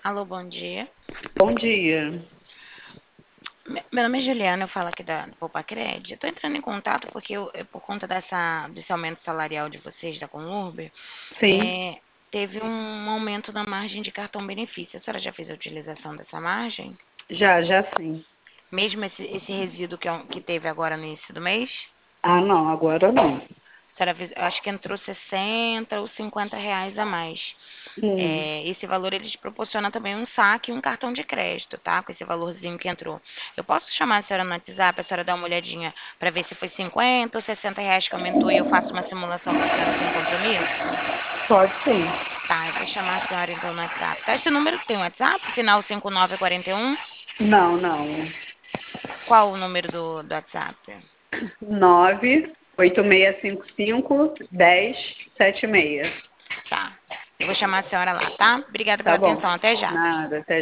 Alô, bom dia. Bom dia. Meu nome é Juliana, eu falo aqui da Poupa-Cred. Eu tô entrando em contato porque por conta desse aumento salarial de vocês da Conurb, Sim, teve um aumento na margem de cartão benefício. A senhora já fez a utilização dessa margem? já sim. Mesmo esse resíduo que teve agora no início do mês? Ah, não, agora não. A senhora fez, eu acho que entrou 60 ou 50 reais a mais. Hum, Esse valor ele te proporciona também um saque e um cartão de crédito, tá? Com esse valorzinho que entrou. Eu posso chamar a senhora no WhatsApp, a senhora dar uma olhadinha para ver se foi 50 ou 60 reais que aumentou e eu faço uma simulação para a senhora sem compromisso? pode sim. Tá, eu vou chamar a senhora então no WhatsApp. Tá, esse número tem WhatsApp? Final 5941? Não, não. Qual o número do WhatsApp? 98655 1076. Tá. Eu vou chamar a senhora lá, tá? Obrigada pela Tá bom. atenção. Até já. Nada, até